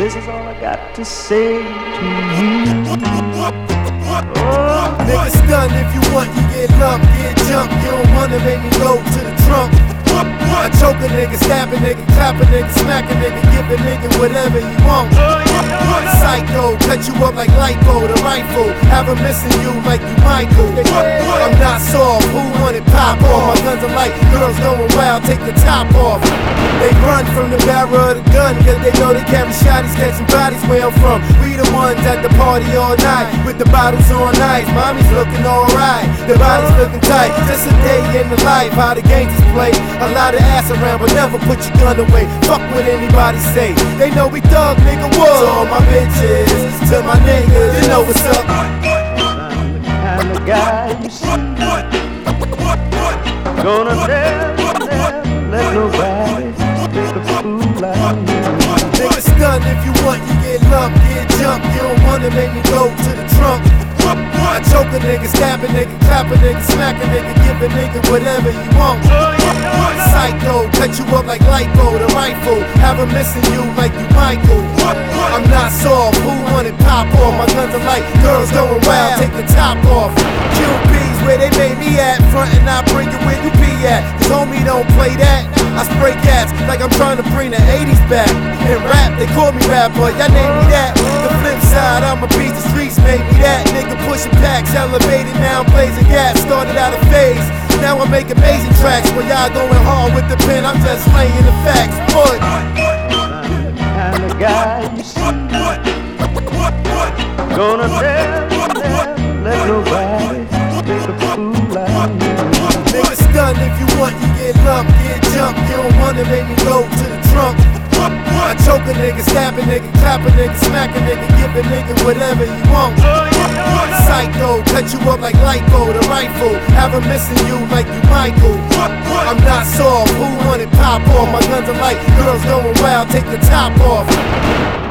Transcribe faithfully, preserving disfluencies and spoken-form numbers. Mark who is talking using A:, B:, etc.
A: This is all I got to say to you. Oh,
B: Nigga stun if you want, you get lumped, get jumped. You don't wanna make me go to the trunk. I choke a nigga, stab a nigga, clap a nigga, smack a nigga, give a nigga whatever you want. Psycho, cut you up like lipo, the rifle, have a missing you like you Michael. I'm not soft, who wanted pop off? My guns are light, girls going wild, take the top off. They run from the barrel of the gun, cause they know they carry shotties, catching bodies where I'm from. We the ones at the party all night, with the bottles on ice. Mommy's looking alright, the body's looking tight. Just a day in the life, how the gangsters play. A lot of ass around, but never put your gun away. Fuck what anybody say, they know we thug, nigga. What? To all my bitches, to my niggas, you know what's up.
A: I'm the kind of guy you see. Gonna never, never let nobody take a fool out of me.
B: Nigga stun if you want, you get lumped, get jumped. You don't wanna make me go to the trunk. I choke a nigga, stab a nigga, clap a nigga, smack a nigga, give a nigga whatever you want. Psycho, cut you up like lipo, the rifle, have a missing you like you Michael. I'm not soft, who wanted pop off? My guns are light, girls going wild, take the top off. Q B's where they made me at, front and I bring it where you be at. Cause homie don't play that, I spray cats like I'm trying to bring the eighties back. In rap, they call me rap, but y'all name me that. The flip side, I'm a beast, the streets made me that. Nigga pushing packs, elevated, now I'm blazing gas. Started out of phase, now I make amazing tracks. When y'all going hard with the pen, I'm just laying the facts. Boy,
A: I'm the kind of guy you see. Gonna never, never let nobody take a fool out of me.
B: Nigga stun if you want, you get lumped, get jumped. You don't wanna make me go to the trunk. I choke a nigga, stab a nigga, clap a nigga, smack a nigga, give a nigga whatever you want. Psycho, cut you up like lipo, the rifle, have a missing you like you Michael. I'm not soft, who wanted pop off? My guns are light, girls going wild, take the top off.